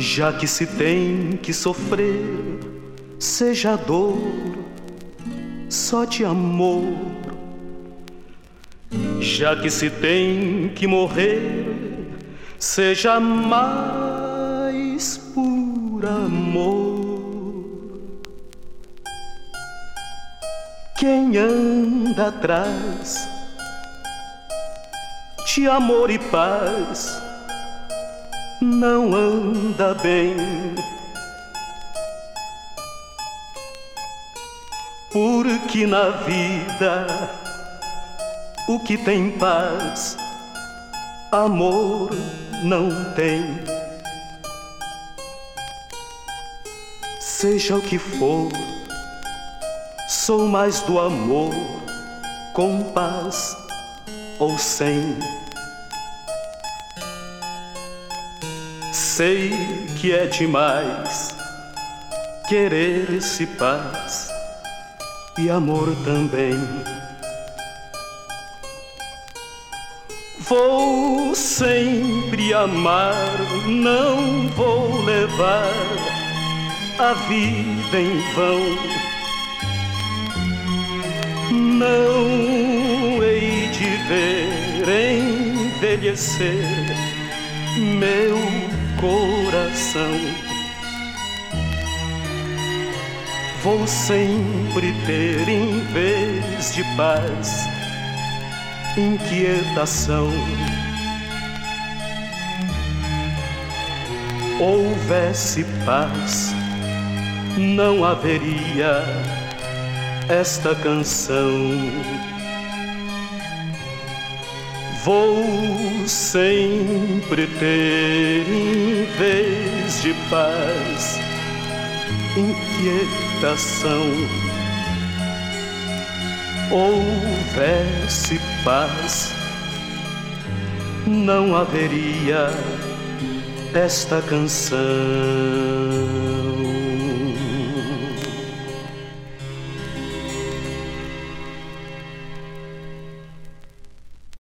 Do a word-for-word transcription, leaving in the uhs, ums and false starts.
Já que se tem que sofrer, seja dor só de amor. Já que se tem que morrer, seja mais por amor. Quem anda atrás de amor e paz não anda bem, porque na vida o que tem paz, amor não tem. Seja o que for, sou mais do amor, com paz ou sem. Sei que é demais querer-se paz e amor também. Vou sempre amar, não vou levar a vida em vão. Não hei de ver envelhecer meu coração. Vou sempre ter, em vez de paz, inquietação. Houvesse paz, não haveria esta canção. Vou sempre ter, em vez de paz, inquietação. Houvesse paz, não haveria esta canção.